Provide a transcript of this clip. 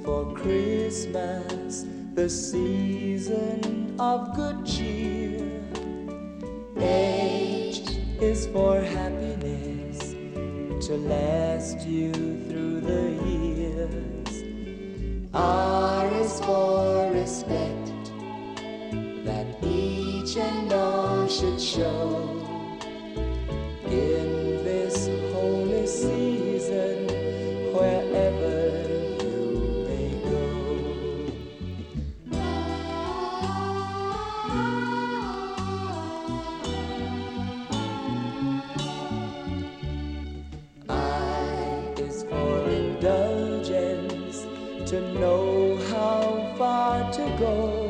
for Christmas, the season of good cheer. H is for happiness to last you through the years. R is for respect that each and all should show in this holy season, wherever you may go. I is for indulgence, to know how far to go.